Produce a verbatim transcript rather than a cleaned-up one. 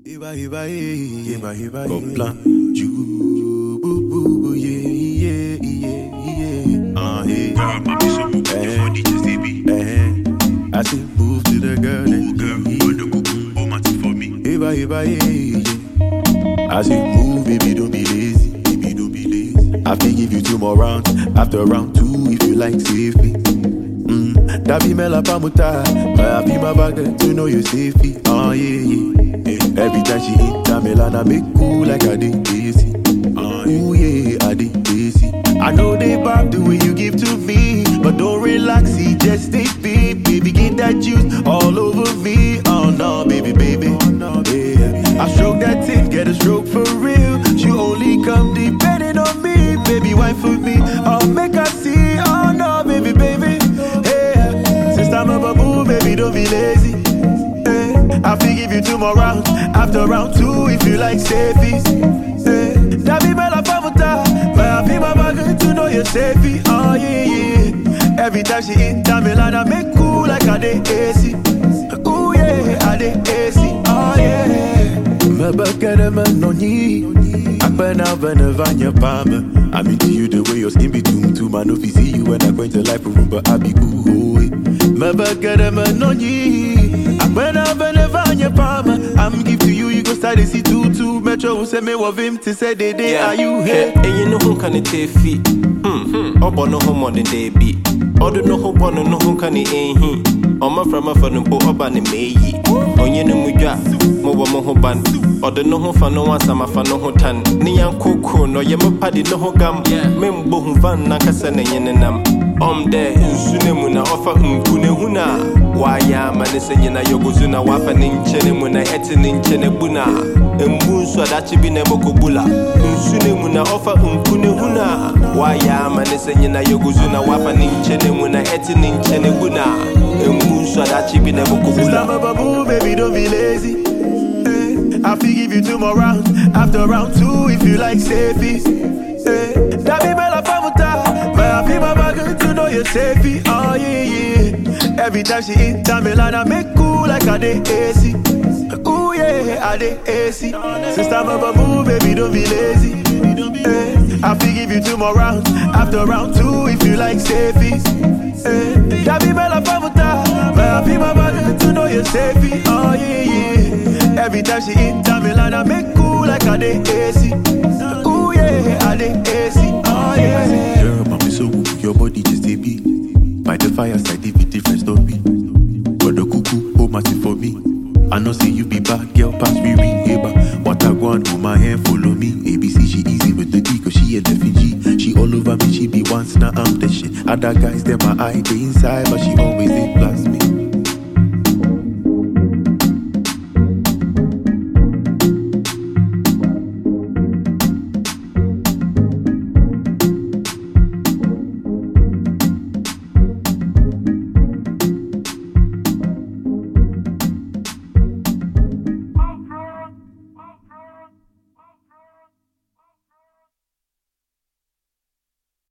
Eba, eba, eh, eba, eba, Copla, ju, boo, boo, boo, yeah, yeah, yeah, yeah. Ah, hey. Girl, mommy, so move eh, for D J C B. Eh, I say move to the girl. Oh, girl, but the cuckoo, oh, my for me. Eba, eba, eh, yeah. I say move, baby, don't be lazy, baby, don't be lazy. I will give you two more rounds. After round two, if you like, save me. Mm, that be mela pamuta, I be my bag to know you safety. Oh yeah, yeah. Every time she enter Milan, I make cool like I did easy. Ooh yeah, I did easy. I know they bop the way you give to me, but don't relax, see, just stay big, baby, get that juice all over me. Oh no, baby, baby, yeah. I stroke that thing, get a stroke for real. She only come depending on me, baby, wife for me. I'll make her see. Oh no, baby, baby, hey. Since I'm a babu, baby, don't be lazy. I'll give you two more rounds. After round two, if you like safety. That be my famuta. But I feel my bag to know you're safety. Oh yeah, yeah. Every time she enter Milan, I make cool like I did A C. Ooh yeah, I did A C. Oh yeah. My back at a man no knee. I burn out whenever you're palmer. I'm into you the way your skin be tuned to my no see you when I go into life room, but I be cool. My back at a man no knee. I burn out whenever you're palmer. I'm give to you, you go start to see two two. Metro say me of him to say they they are you here. And you know who can it take feet? Hmm. Obo no home on the day be. Odo no ho bono no who can it ain't he. Oma from a phone po oba ne meyi. Onye no muja. Mo wa mo ho ban. Odo no ho fa no wansa ma fa no ho tan. Ni yan koko no ye mo padi no ho gam. Membo hu van na kasa na yenenam. Om de nsune mu na ofa nkune huna. Waya mane se nyina yogozuna wafa ni nchene mu na eti ni nchene buna. Embu nso adachi bi na boko bula. Nsune mu na ofa nkune huna. Waya mane se nyina yogozuna wafa ni nchene mu na eti ni nchene buna. Embu nso adachi bi na boko bula. I'm a babu, baby, don't be lazy. I'll give you two more rounds. After round two, if you like safety. That be my famuta. But I feel my bag to know you're safety. Oh yeah, yeah. Every time she enter Milan, I make cool like I did A C. Ooh yeah, I did A C. Since I'm a babu, baby, don't be lazy. I'll give you two more rounds. After round two, if you like safety. That be my famuta. But I feel my bag to know you're safety. Oh yeah, yeah. Every time she enter Milan, I make cool like I did A C. Ooh yeah, I did A C. Oh yeah. Girl, mommy, so your body just a beat. By the fireside, if it different story. But the cuckoo, oh massive for me. I know say you be bad, girl, pass me ring, eba. What I want, hold my hand, follow me. A B C, she easy with the D, cause she a F-G. She all over me, she be once, now I'm the shit. Other guys, them my eye, they inside, but she always they blast me.